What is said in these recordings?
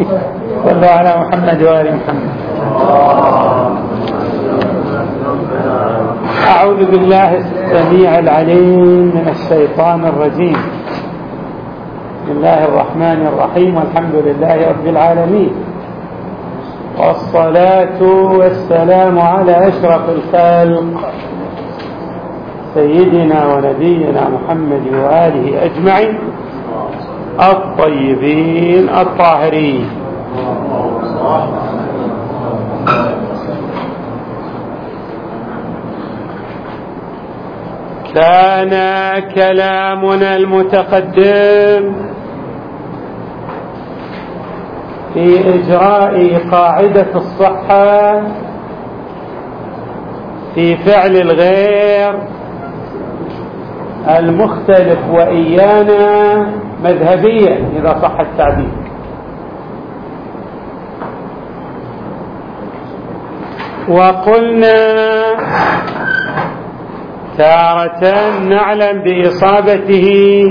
صلوا على محمد وآل محمد. أعوذ بالله السميع العليم من الشيطان الرجيم. بسم الله الرحمن الرحيم، والحمد لله رب العالمين، والصلاة والسلام على أشرف الخلق سيدنا ونبينا محمد وآله أجمعين الطيبين الطاهرين. كان كلامنا المتقدم في إجراء قاعدة الصحة في فعل الغير المختلف وإيانا مذهبيا إذا صح التعبير. وقلنا تارة نعلم بإصابته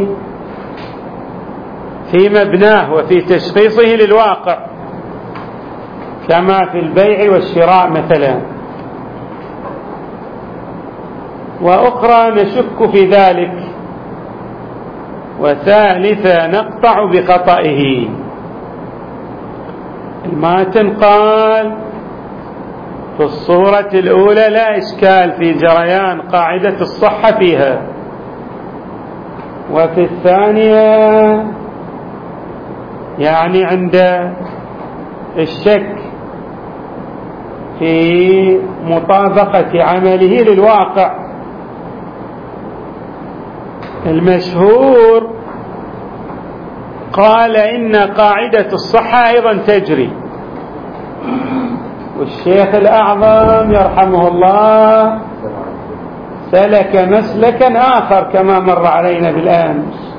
في مبناه وفي تشخيصه للواقع كما في البيع والشراء مثلا، وأخرى نشك في ذلك، وثالثة نقطع بخطئه. الماتن قال في الصورة الأولى لا إشكال في جريان قاعدة الصحة فيها، وفي الثانية يعني عند الشك في مطابقة عمله للواقع. المشهور قال إن قاعدة الصحة أيضا تجري، والشيخ الأعظم يرحمه الله سلك مسلكا آخر كما مر علينا بالأمس.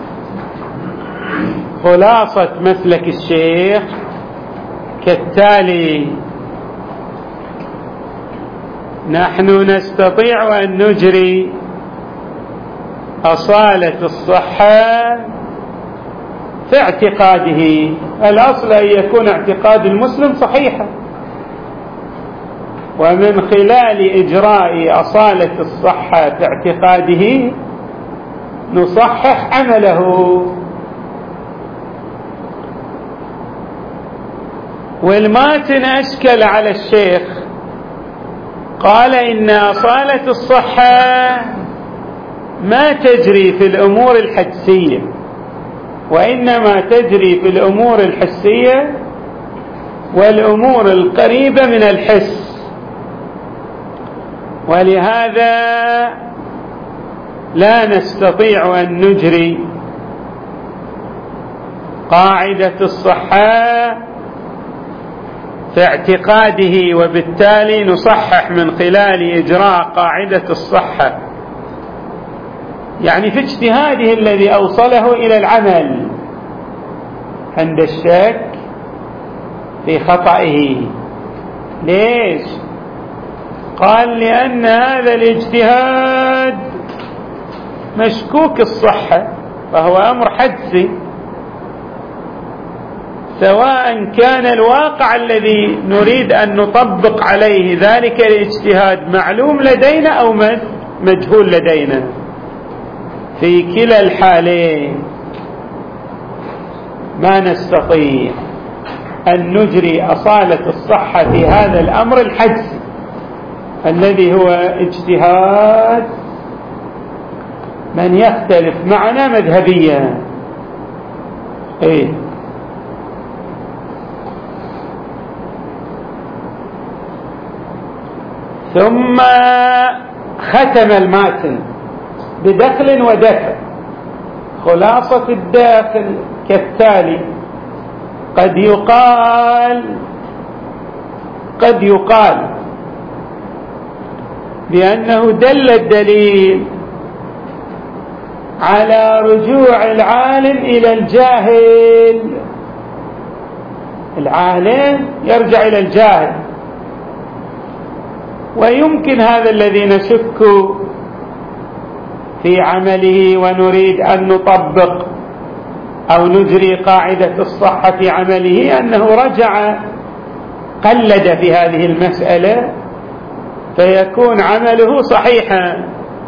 خلاصة مسلك الشيخ كالتالي: نحن نستطيع أن نجري أصالة الصحة في اعتقاده. الأصل أن يكون اعتقاد المسلم صحيحا، ومن خلال إجراء أصالة الصحة في اعتقاده نصحح عمله. والماتن أشكل على الشيخ، قال إن أصالة الصحة ما تجري في الأمور الحدسية، وإنما تجري في الأمور الحسية والأمور القريبة من الحس. ولهذا لا نستطيع أن نجري قاعدة الصحة في اعتقاده، وبالتالي نصحح من خلال إجراء قاعدة الصحة، يعني في اجتهاده الذي أوصله إلى العمل عند الشك في خطئه. ليش؟ قال لأن هذا الاجتهاد مشكوك الصحة، فهو أمر حدسي، سواء كان الواقع الذي نريد أن نطبق عليه ذلك الاجتهاد معلوم لدينا أو مجهول لدينا. في كلا الحالين ما نستطيع أن نجري أصالة الصحة في هذا الأمر الحدسي الذي هو اجتهاد من يختلف معنا مذهبيا. ثم ختم الماتن بدخل ودفع. خلاصة الداخل كالتالي: قد يقال بأنه دل الدليل على رجوع العالم إلى الجاهل. العالم يرجع إلى الجاهل، ويمكن هذا الذي نشك في عمله ونريد أن نطبق أو نجري قاعدة الصحة في عمله أنه رجع قلد في هذه المسألة فيكون عمله صحيحا.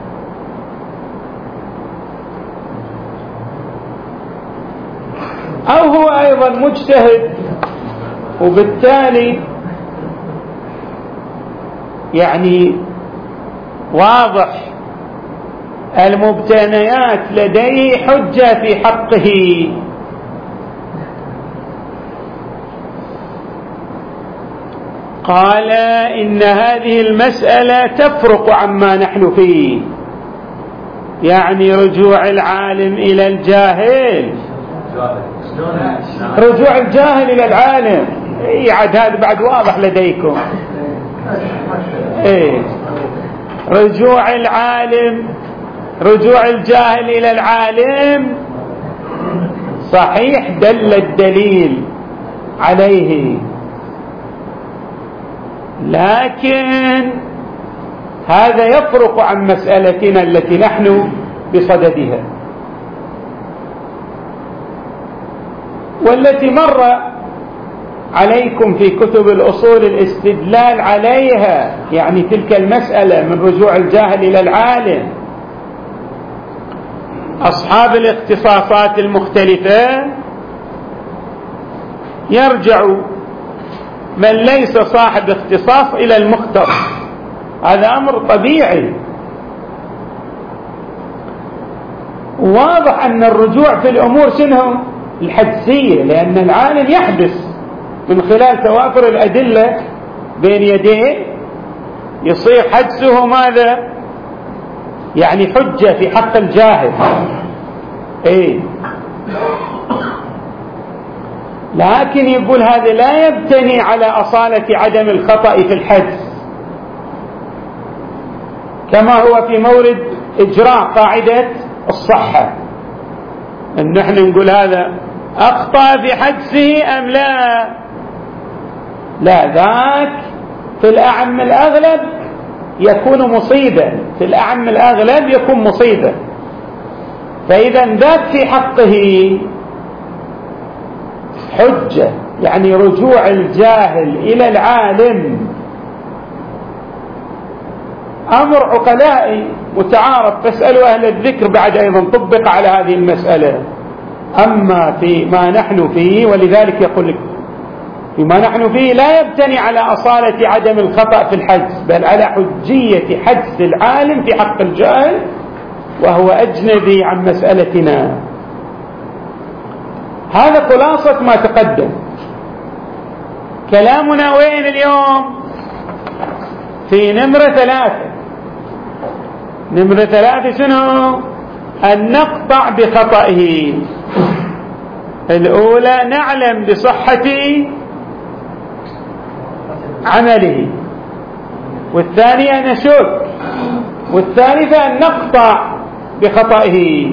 أو هو أيضا مجتهد وبالتالي يعني واضح المبتنيات لديه حجة في حقه، قال إن هذه المسألة تفرق عما نحن فيه، يعني رجوع العالم إلى الجاهل، رجوع الجاهل إلى العالم، عاد هذا بعد واضح لديكم. رجوع العالم، رجوع الجاهل إلى العالم صحيح دل الدليل عليه، لكن هذا يفرق عن مسألتنا التي نحن بصددها، والتي مر عليكم في كتب الأصول الاستدلال عليها، يعني تلك المسألة من رجوع الجاهل إلى العالم. أصحاب الاختصاصات المختلفة يرجع من ليس صاحب اختصاص إلى المختص، هذا أمر طبيعي. واضح أن الرجوع في الأمور شنو؟ الحدسية، لأن العالم يحدث من خلال توافر الأدلة بين يديه، يصير حدسه ماذا؟ يعني حجة في حق الجاهل. لكن يقول هذا لا يبتني على أصالة عدم الخطأ في الحدس، كما هو في مورد إجراء قاعدة الصحة، أن نحن نقول هذا أخطأ في حدسه أم لا. لا، ذاك في الأعم الأغلب يكون مصيبا، في الأعم الأغلب يكون مصيبا. فإذا ذاك في حقه حجة، يعني رجوع الجاهل إلى العالم أمر عقلائي متعارف، فاسألوا أهل الذكر بعد أيضا طبق على هذه المسألة. أما في ما نحن فيه، ولذلك يقول لك فيما نحن فيه لا يبتني على أصالة عدم الخطأ في الحدس، بل على حجية حدس العالم في حق الجاهل، وهو أجنبي عن مسألتنا. هذا خلاصة ما تقدم. كلامنا وين اليوم؟ في نمرة 3. نمرة 3 شنو؟ أن نقطع بخطئه. الأولى نعلم بصحة عمله، والثانية نشك، والثالثة أن نقطع بخطئه.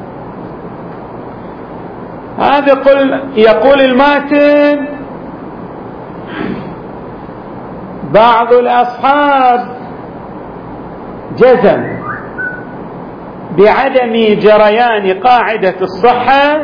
هذا يقول الماتن: بعض الأصحاب جزم بعدم جريان قاعدة الصحة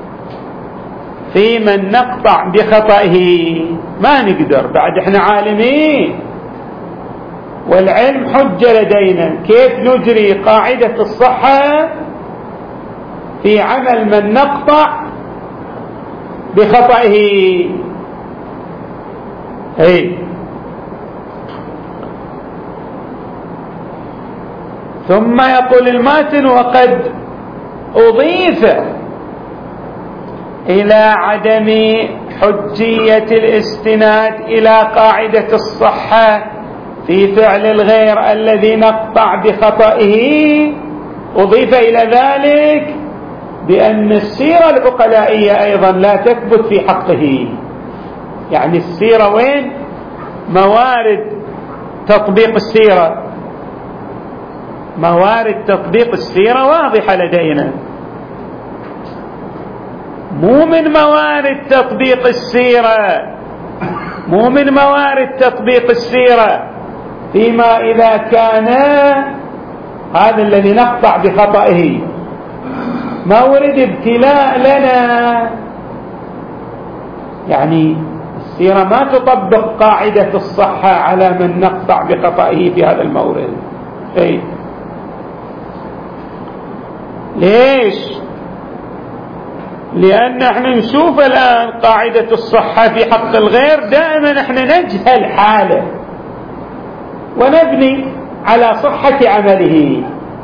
في من نقطع بخطئه. ما نقدر بعد، احنا عالمين والعلم حجة لدينا، كيف نجري قاعدة الصحة في عمل من نقطع بخطئه؟ ثم يقول الماتن: وقد أضيف إلى عدم حجية الاستناد إلى قاعدة الصحة في فعل الغير الذي نقطع بخطئه، أضيف إلى ذلك بأن السيرة العقلائية أيضا لا تثبت في حقه. يعني السيرة وين؟ موارد تطبيق السيرة، موارد تطبيق السيرة واضحة لدينا، مو من موارد تطبيق السيرة، مو من موارد تطبيق السيرة فيما إذا كان هذا الذي نقطع بخطئه مورد ابتلاء لنا. يعني السيرة ما تطبق قاعدة الصحة على من نقطع بخطئه في هذا المورد. ليش؟ لأن احنا نشوف الآن قاعدة الصحة في حق الغير دائما احنا نجهل حاله ونبني على صحة عمله.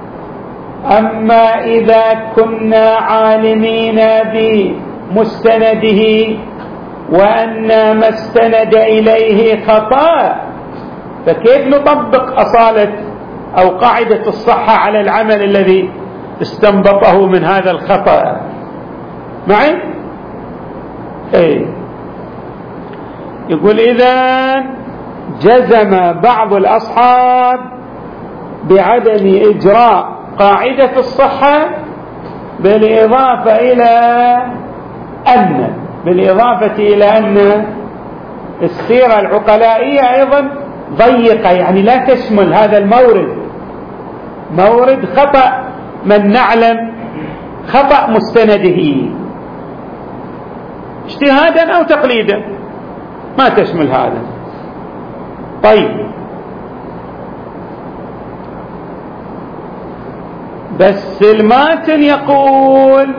أما إذا كنا عالمين بمستنده وأن ما استند إليه خطأ، فكيف نطبق أصالة أو قاعدة الصحة على العمل الذي استنبطه من هذا الخطأ؟ معي؟ يقول إذن جزم بعض الأصحاب بعدم إجراء قاعدة الصحة بالإضافة إلى أن السيرة العقلائية أيضا ضيقة، يعني لا تشمل هذا المورد، مورد خطأ من نعلم خطأ مستنده اجتهادا أو تقليدا، ما تشمل هذا. طيب، بس الماتن يقول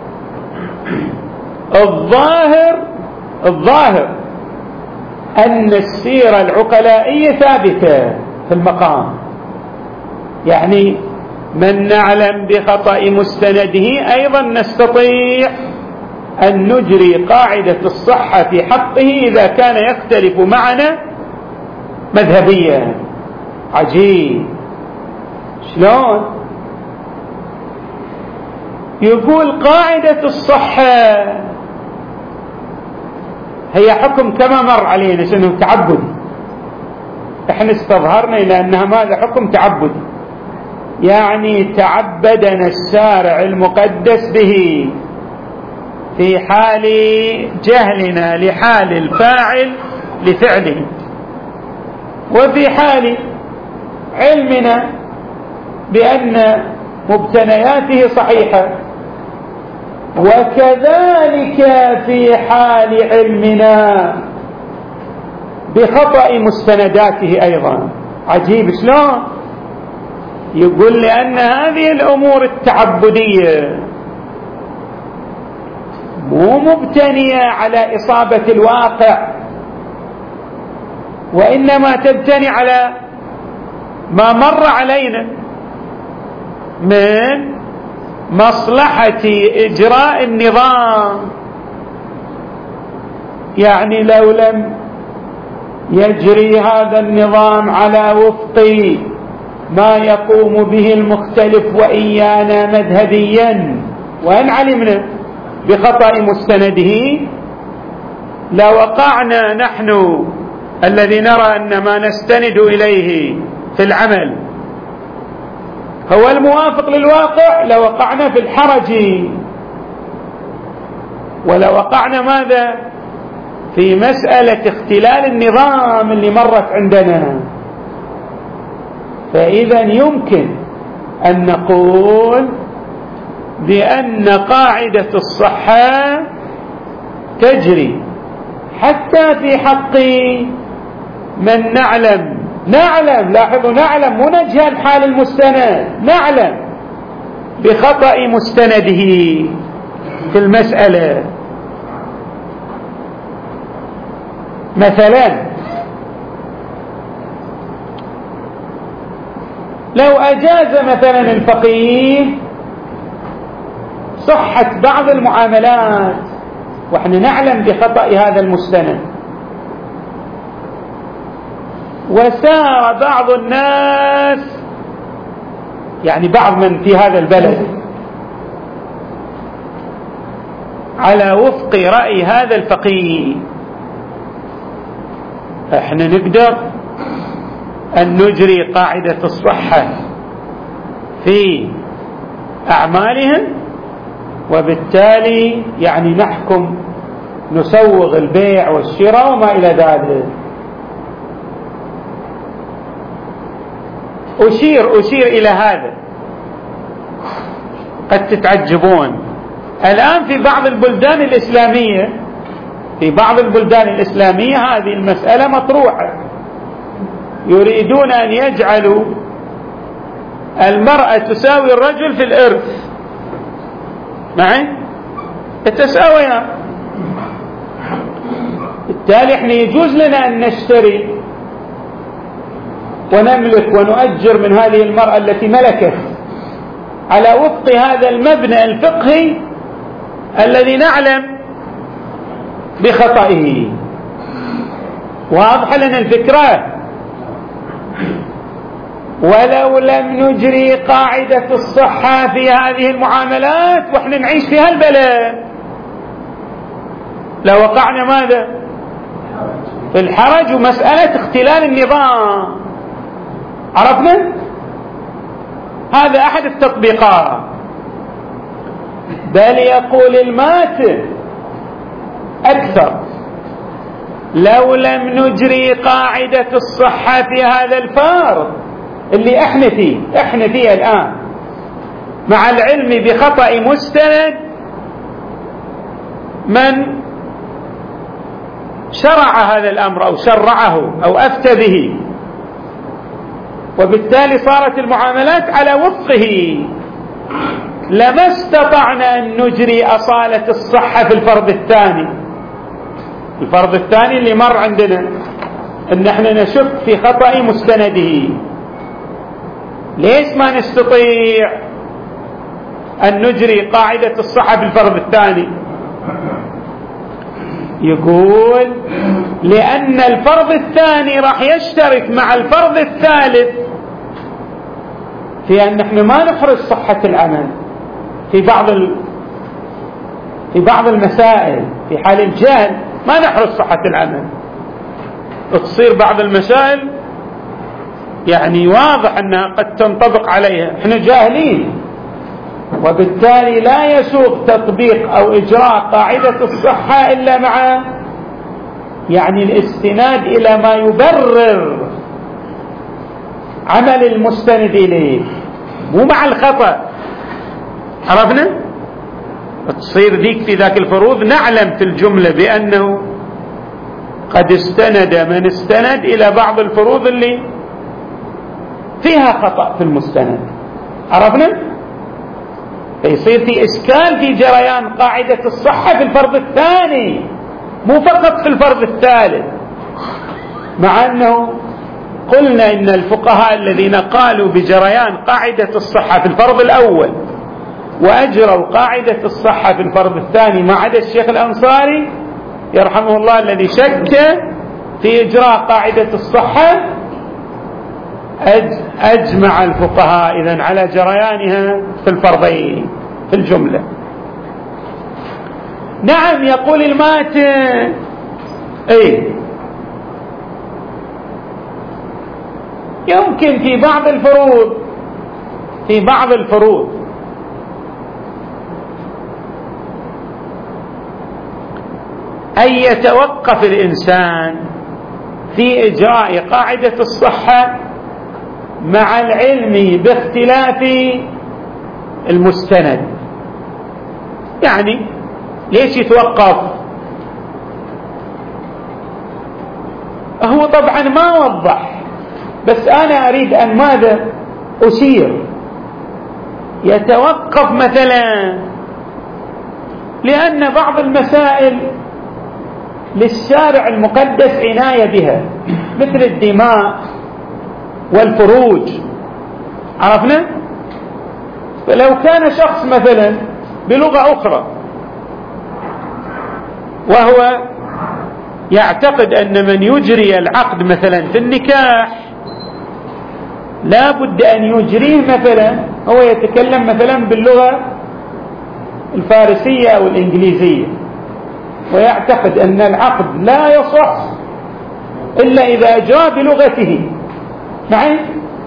الظاهر أن السيرة العقلائية ثابتة في المقام، يعني من نعلم بخطأ مستنده أيضا نستطيع أن نجري قاعدة الصحة في حقه إذا كان يختلف معنا مذهبيا. عجيب، شلون؟ يقول قاعدة الصحة هي حكم كما مر علينا شنو تعبدي، احنا استظهرنا إلى أنها ماذا؟ حكم تعبدي، يعني تعبدنا الشارع المقدس به في حال جهلنا لحال الفاعل لفعله، وفي حال علمنا بأن مبتنياته صحيحة، وكذلك في حال علمنا بخطأ مستنداته أيضا. عجيب شلون؟ يقول لأن هذه الأمور التعبدية مو مبتنية على إصابة الواقع، وإنما تبتني على ما مر علينا من مصلحة إجراء النظام. يعني لو لم يجري هذا النظام على وفق ما يقوم به المختلف وإيانا مذهبيا، وإن علمنا بخطأ مستنده، لوقعنا نحن الذي نرى أن ما نستند إليه في العمل هو الموافق للواقع، لوقعنا في الحرج، ولوقعنا ماذا؟ في مسألة اختلال النظام اللي مرت عندنا. فإذا يمكن أن نقول بأن قاعدة الصحة تجري حتى في حق من نعلم، لاحظوا، نعلم، مو نجهل حال المستند، نعلم بخطأ مستنده في المسألة. مثلا لو أجاز مثلا الفقيه صحة بعض المعاملات وإحنا نعلم بخطأ هذا المستند، وسار بعض الناس، يعني بعض من في هذا البلد، على وفق رأي هذا الفقيه، احنا نقدر أن نجري قاعدة الصحة في أعمالهم، وبالتالي يعني نحكم، نسوغ البيع والشراء وما إلى ذلك. أشير إلى هذا قد تتعجبون، الآن في بعض البلدان الإسلامية هذه المسألة مطروحة، يريدون أن يجعلوا المرأة تساوي الرجل في الإرث، معي تتساويان. بالتالي احنا يجوز لنا أن نشتري ونملك ونؤجر من هذه المرأة التي ملكت على وفق هذا المبنى الفقهي الذي نعلم بخطئه. واضح لنا الفكرة؟ ولو لم نجري قاعدة الصحة في هذه المعاملات واحنا نعيش في هالبلد لوقعنا ماذا؟ في الحرج ومسألة اختلال النظام. عرفنا؟ هذا أحد التطبيقات. بل يقول الماتن أكثر: لو لم نجري قاعدة الصحة في هذا الفرض اللي احنا فيه الآن، مع العلم بخطأ مستند من شرع هذا الأمر أو شرعه أو أفتى به، وبالتالي صارت المعاملات على وفقه، لما استطعنا أن نجري أصالة الصحة في الفرض الثاني اللي مر عندنا أن احنا نشك في خطأ مستنده. ليش ما نستطيع أن نجري قاعدة الصحة في الفرض الثاني؟ يقول لأن الفرض الثاني راح يشترك مع الفرض الثالث في أن نحن ما نحرز صحة العمل في بعض المسائل. في حال الجهل ما نحرز صحة العمل، تصير بعض المسائل يعني واضح أنها قد تنطبق عليها، احنا جاهلين، وبالتالي لا يسوغ تطبيق أو إجراء قاعدة الصحة إلا مع يعني الاستناد إلى ما يبرر عمل المستند إليه، مو مع الخطأ. عرفنا؟ تصير ذيك في ذاك الفروض نعلم في الجملة بأنه قد استند من استند إلى بعض الفروض اللي فيها خطأ في المستند. عرفنا؟ فيصير في إشكال في جريان قاعدة الصحة في الفرض الثاني، مو فقط في الفرض الثالث، مع أنه قلنا إن الفقهاء الذين قالوا بجريان قاعدة الصحة في الفرض الأول وأجروا قاعدة الصحة في الفرض الثاني ما عدا الشيخ الأنصاري يرحمه الله الذي شك في إجراء قاعدة الصحة، أجمع الفقهاء إذن على جريانها في الفرضين في الجملة. نعم يقول الماتن يمكن في بعض الفروض أن يتوقف الإنسان في إجراء قاعدة الصحة مع العلم باختلاف المستند. يعني ليش يتوقف؟ هو طبعا ما وضح، بس أنا أريد أن ماذا أشير. يتوقف مثلا لأن بعض المسائل للشارع المقدس عناية بها مثل الدماء والفروج. عرفنا؟ فلو كان شخص مثلا بلغة أخرى وهو يعتقد أن من يجري العقد مثلا في النكاح لا بد أن يجريه مثلا، هو يتكلم مثلا باللغة الفارسية أو الإنجليزية ويعتقد أن العقد لا يصح إلا إذا جاء بلغته معي،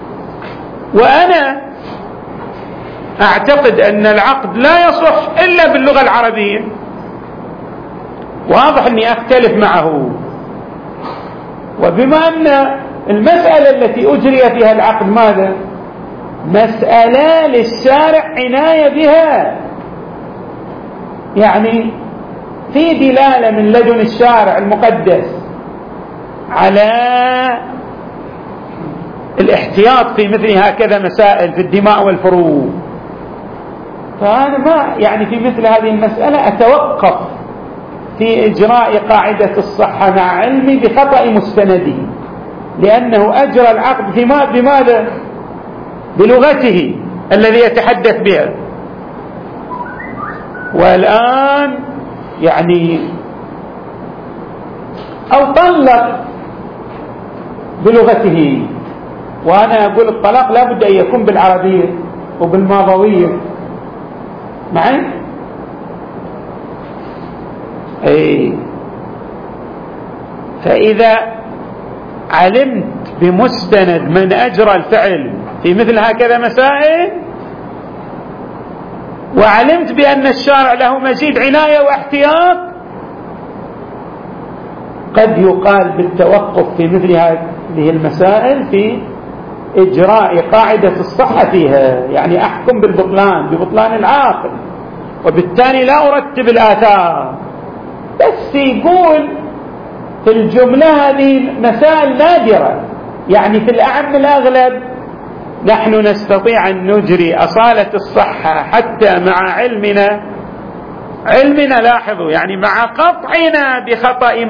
وأنا أعتقد أن العقد لا يصح إلا باللغة العربية. واضح أني أختلف معه، وبما أن المسألة التي أجري فيها العقد ماذا مسألة للشارع عناية بها، يعني في دلالة من لدن الشارع المقدس على الاحتياط في مثل هكذا مسائل في الدماء والفروج. فأنا ما يعني في مثل هذه المسألة أتوقف في إجراء قاعدة الصحة مع علمي بخطأ مستنده، لأنه أجرى العقد بماذا؟ بلغته الذي يتحدث بها. والآن يعني أو طلق بلغته، وأنا أقول الطلاق لا بد أن يكون بالعربية وبالماضوية معي. أي فإذا علمت بمستند من أجرى الفعل في مثل هكذا مسائل، وعلمت بأن الشارع له مزيد عناية واحتياط، قد يقال بالتوقف في مثل هذه المسائل في إجراء قاعدة الصحة فيها، يعني أحكم بالبطلان ببطلان العاقل، وبالتالي لا أرتب الآثار، بس يقول في الجملة هذه مسائل نادرة، يعني في الأعم الأغلب نحن نستطيع أن نجري أصالة الصحة حتى مع علمنا لاحظوا، يعني مع قطعنا بخطأ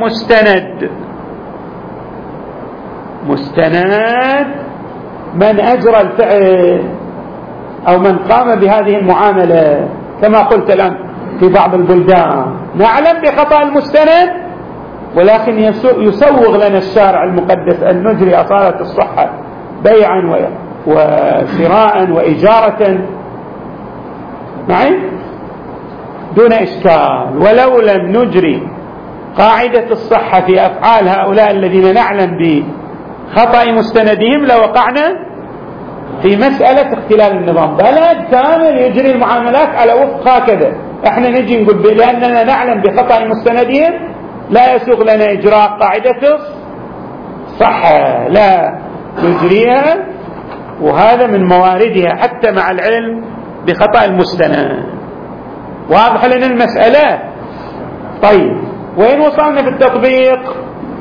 مستند من أجرى الفعل أو من قام بهذه المعاملة، كما قلت الآن في بعض البلدان نعلم بخطأ المستند، ولكن يسوغ لنا الشارع المقدس أن نجري أصالة الصحة بيعا وشراء وإجارة معي دون إشكال. ولو لم نجري قاعدة الصحة في أفعال هؤلاء الذين نعلم بخطأ مستندهم لوقعنا في مسألة اختلال النظام. بلد كامل يجري المعاملات على وفق هكذا، احنا نجي نقول لأننا نعلم بخطأ مستندهم لا يسوغ لنا إجراء قاعدة الصحة، لا نجريها، وهذا من مواردها حتى مع العلم بخطأ المستند. واضح لنا المسألة؟ طيب وين وصلنا في التطبيق؟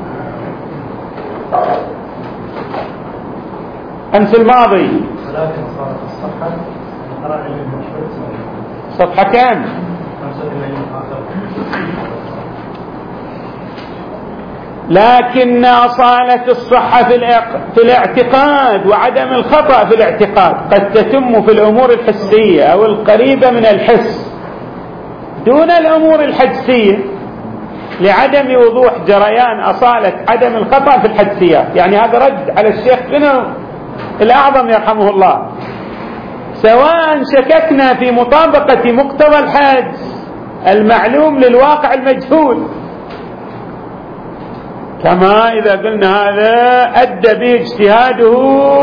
أمس الماضي صفحة كام؟ لكن أصالة الصحة في الاعتقاد وعدم الخطأ في الاعتقاد قد تتم في الأمور الحسية أو القريبة من الحس دون الأمور الحدسية، لعدم وضوح جريان أصالة عدم الخطأ في الحدسيات. يعني هذا رد على الشيخ الأعظم يرحمه الله، سواء شككنا في مطابقة مقتضى الحدس المعلوم للواقع المجهول، كما إذا قلنا هذا أدى به اجتهاده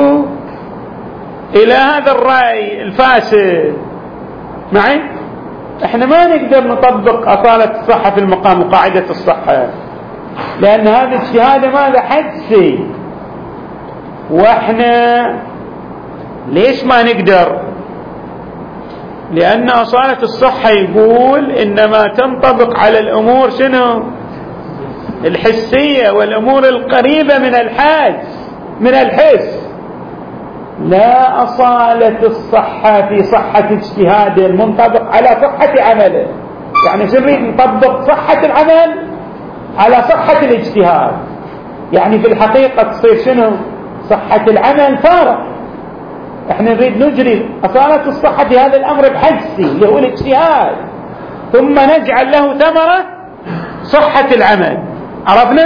إلى هذا الرأي الفاسد معي، احنا ما نقدر نطبق أصالة الصحة في المقام وقاعدة الصحة، لأن هذا اجتهاد ماذا حدسي، واحنا ليش ما نقدر؟ لأن أصالة الصحة يقول إنما تنطبق على الأمور شنو؟ الحسية والأمور القريبة من الحس، لا أصالة الصحة في صحة اجتهاده المنطبق على صحة عمله. يعني نريد نطبق صحة العمل على صحة الاجتهاد، يعني في الحقيقة تصير شنو؟ صحة العمل فارق. احنا نريد نجري أصالة الصحة في هذا الأمر الحدسي اللي هو الاجتهاد، ثم نجعل له ثمرة صحة العمل. عرفنا؟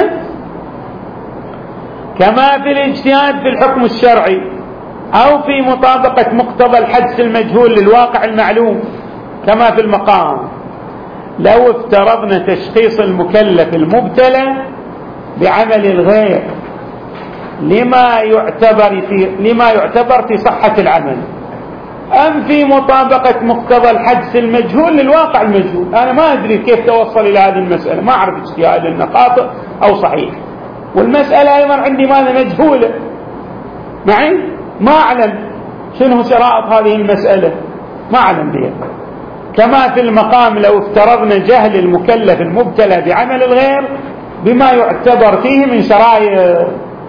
كما في الاجتهاد في الحكم الشرعي أو في مطابقة مقتضى الحدس المجهول للواقع المعلوم، كما في المقام. لو افترضنا تشخيص المكلف المبتلى بعمل الغير لما يعتبر في صحة العمل، أم في مطابقة مقتضى الحدس المجهول للواقع المجهول، أنا ما أدري كيف توصل إلى هذه المسألة، ما أعرف اجتهاد أنه خاطئ أو صحيح، والمسألة أيضا عندي ماذا؟ مجهولة معي، ما أعلم شنو شرائط هذه المسألة؟ ما أعلم بها. كما في المقام لو افترضنا جهل المكلف المبتلى بعمل الغير بما يعتبر فيه من شرائط،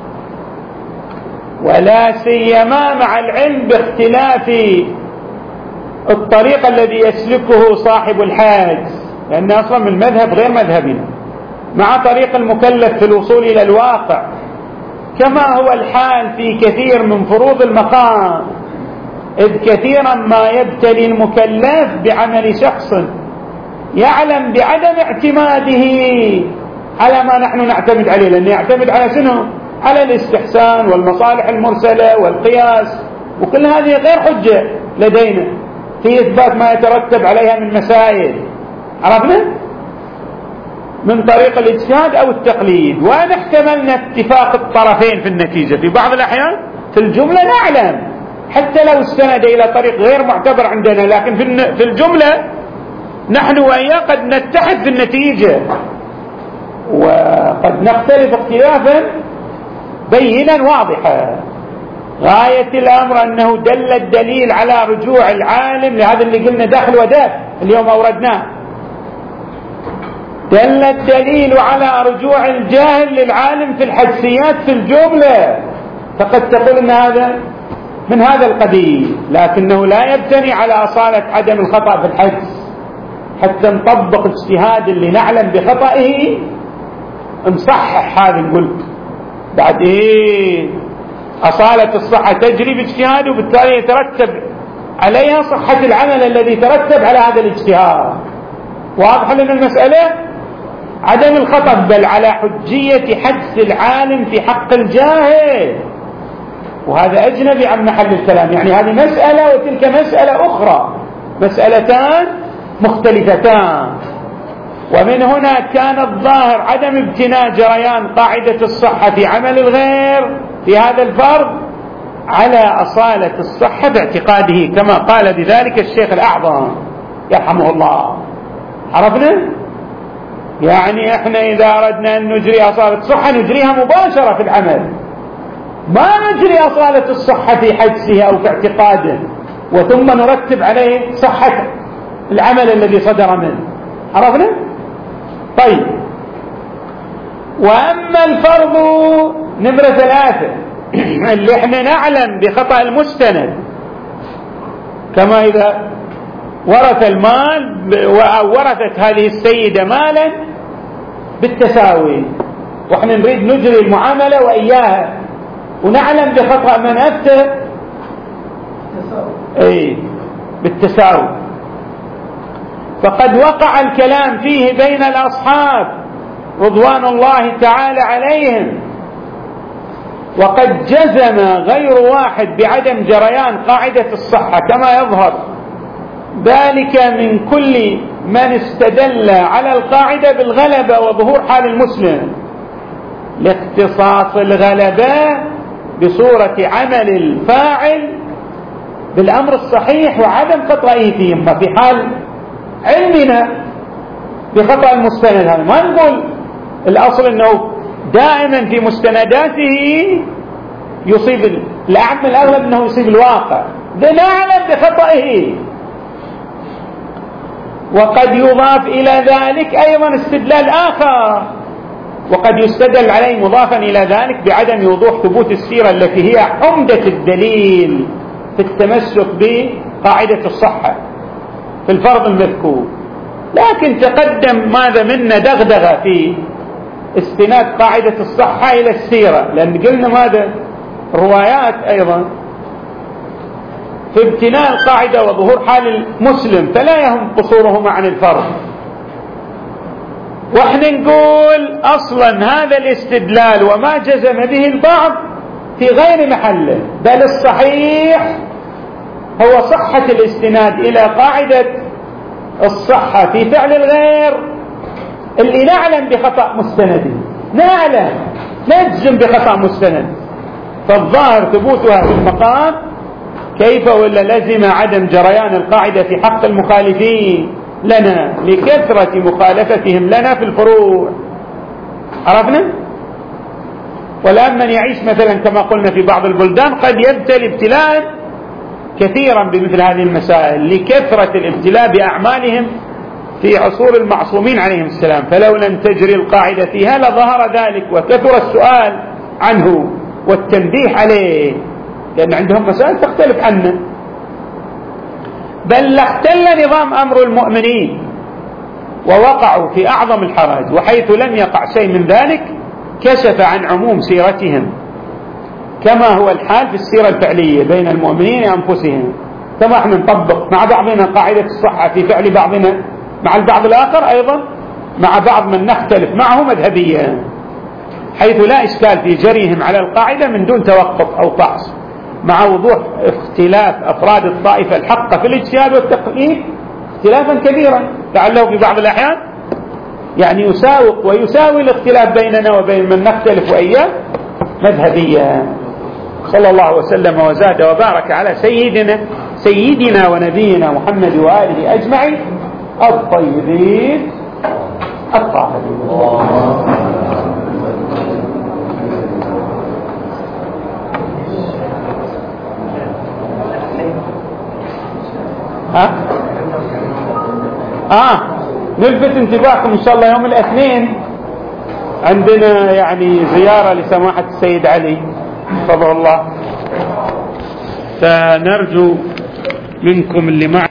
ولا سيما مع العلم باختلاف الطريق الذي يسلكه صاحب الحاج، لأن أصلا من المذهب غير مذهبنا، مع طريق المكلف في الوصول إلى الواقع، كما هو الحال في كثير من فروض المقام، إذ كثيرا ما يبتلي المكلف بعمل شخص يعلم بعدم اعتماده على ما نحن نعتمد عليه، لأنه يعتمد على شنو؟ على الاستحسان والمصالح المرسلة والقياس، وكل هذه غير حجة لدينا في إثبات ما يترتب عليها من مسائل، عرفنا؟ من طريق الاجتهاد أو التقليد. وإن احتملنا اتفاق الطرفين في النتيجة في بعض الأحيان في الجملة نعلم، حتى لو استند إلى طريق غير معتبر عندنا، لكن في الجملة نحن وإياه قد نتحد في النتيجة، وقد نختلف اختلافا بينا واضحا. غاية الأمر أنه دل الدليل على رجوع العالم، لهذا اللي قلنا داخل وداخل اليوم أوردناه، دل الدليل على رجوع الجاهل للعالم في الحدسيات في الجملة، فقد تقول أن هذا من هذا القبيل، لكنه لا يبتني على أصالة عدم الخطأ في الحدس حتى نطبق اجتهاد اللي نعلم بخطئه نصحح هذا. نقول بعد أصالة الصحة تجري باجتهاد، وبالتالي يترتب عليها صحة العمل الذي ترتب على هذا الاجتهاد. واضح لنا المسألة؟ عدم الخطأ بل على حجية حدس العالم في حق الجاهل، وهذا أجنبي عن محل الكلام، يعني هذه مسألة وتلك مسألة أخرى، مسألتان مختلفتان. ومن هنا كان الظاهر عدم ابتناء جريان قاعدة الصحة في عمل الغير في هذا الفرض على أصالة الصحة باعتقاده، كما قال بذلك الشيخ الأعظم يرحمه الله. عرفنا؟ يعني احنا إذا أردنا أن نجري أصالة الصحة نجريها مباشرة في العمل، ما نجري أصالة الصحة في حدسه أو في اعتقاده وثم نرتب عليه صحة العمل الذي صدر منه. عرفنا؟ طيب، وأما الفرض نمرة 3 اللي احنا نعلم بخطأ المستند، كما إذا ورث المال ورثت هذه السيدة مالا بالتساوي، واحنا نريد نجري المعاملة وإياها، ونعلم بخطأ من أفتى بالتساوي، فقد وقع الكلام فيه بين الأصحاب رضوان الله تعالى عليهم، وقد جزم غير واحد بعدم جريان قاعدة الصحة كما يظهر ذلك من كل من استدل على القاعدة بالغلبة وظهور حال المسلم، لاختصاص الغلبة بصورة عمل الفاعل بالأمر الصحيح وعدم خطئه فيه. ما في حال علمنا بخطأ المستند هذا ما نقول الأصل أنه دائما في مستنداته يصيب الأعم، الأغلب أنه يصيب الواقع، ده نعلم بخطئه. وقد يضاف إلى ذلك أيضا استدلال آخر، وقد يستدل عليه مضافا إلى ذلك بعدم وضوح ثبوت السيرة التي هي عمدة الدليل في التمسك بقاعدة الصحة في الفرض المذكور. لكن تقدم ماذا منا دغدغة في استناد قاعدة الصحة إلى السيرة، لأن قلنا ماذا روايات أيضا في ابتناء القاعدة وظهور حال المسلم، فلا يهم قصورهما عن الفرض. واحنا نقول أصلا هذا الاستدلال وما جزم به البعض في غير محله، بل الصحيح هو صحة الاستناد إلى قاعدة الصحة في فعل الغير اللي نعلم بخطأ مستند، نعلم نجزم بخطأ مستند، فالظاهر ثبوتها في المقام كيف ولا لزم عدم جريان القاعدة في حق المخالفين لنا لكثرة مخالفتهم لنا في الفروع. عرفنا؟ والآن من يعيش مثلا كما قلنا في بعض البلدان قد يبتلي ابتلاء كثيرا بمثل هذه المسائل لكثرة الابتلاء بأعمالهم في عصور المعصومين عليهم السلام، فلو لم تجري القاعدة فيها لظهر ذلك وكثر السؤال عنه والتنبيه عليه، لأن عندهم مسائل تختلف عنه. بل لاختل نظام أمر المؤمنين ووقعوا في أعظم الحرج، وحيث لم يقع شيء من ذلك كشف عن عموم سيرتهم، كما هو الحال في السيرة الفعلية بين المؤمنين أنفسهم، كما احنا نطبق مع بعضنا قاعدة الصحة في فعل بعضنا مع البعض الآخر، أيضا مع بعض من نختلف معه مذهبيا، حيث لا إشكال في جريهم على القاعدة من دون توقف أو طعس، مع وضوح اختلاف أفراد الطائفة الحقة في الاجتهاد والتقليد اختلافا كبيرا، لعله في بعض الأحيان يعني يساوق ويساوي الاختلاف بيننا وبين من نختلف وإياه مذهبيا. صلى الله وسلم وزاد وبارك على سيدنا ونبينا محمد وآله أجمعين الطيبين الطاهرين. نلفت انتباهكم إن شاء الله يوم الاثنين عندنا يعني زيارة لسماحة السيد علي حفظه الله، فنرجو منكم اللي معه